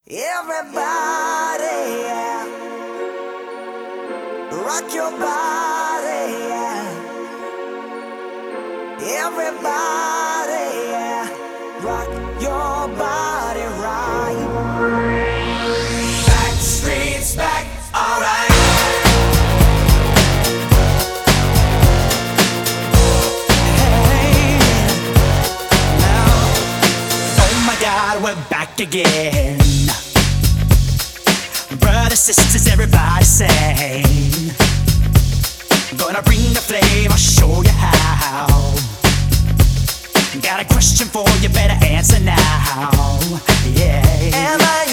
Everybody, yeah. Rock your body, yeah. Everybody, yeah. Rock your body right. Back streets back, alright. Hey, now, oh my God, we're back again. Brothers, sisters, everybody sing. Gonna bring the flame, I'll show you how. Got a question for you, better answer now. Yeah. Am I